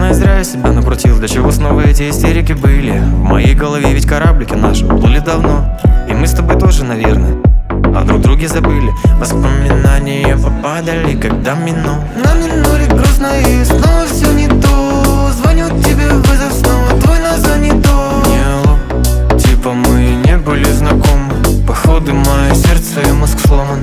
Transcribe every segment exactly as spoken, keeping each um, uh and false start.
Наверное, зря я себя накрутил. Для чего снова эти истерики были? В моей голове ведь кораблики наши уплыли давно. И мы с тобой тоже, наверное, о друг друге забыли. Воспоминания попадали, когда минул. На миноре грустно и снова все не то. Звоню тебе, вызов снова твой, но занято. Не алло, типа мы не были знакомы. Походу мое сердце и мозг сломаны.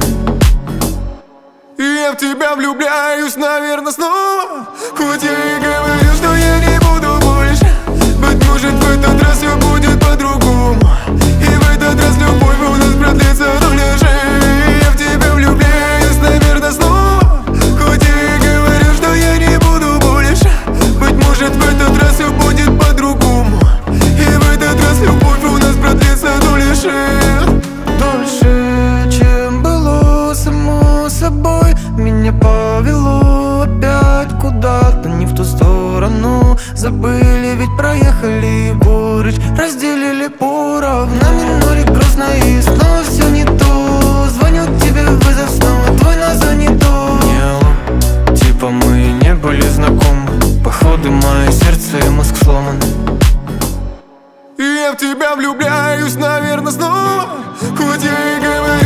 И я в тебя влюбляюсь, наверное, снова. Хоть я и говорю, что я не буду больше. Быть может, в этот раз все будет по-другому. И в этот раз любовь у нас продлится доля жизни. Я в тебя влюбляюсь, наверное, снова. Хоть я и говорю, что я не буду больше. Быть может, в этот раз все будет по-другому. И в этот раз любовь у нас продлится доля жизни. Дольше, чем было само собой. Меня повело опять куда-то не в ту сторону. Забыли, ведь проехали горечь, разделили поровну. На миноре грустно и снова все не то. Звоню тебе, вызов снова твой, но занято. Не алло, типа мы не были знакомы. Походу мое сердце и мозг сломаны. И я в тебя влюбляюсь, наверное, снова. Хоть я и говорю,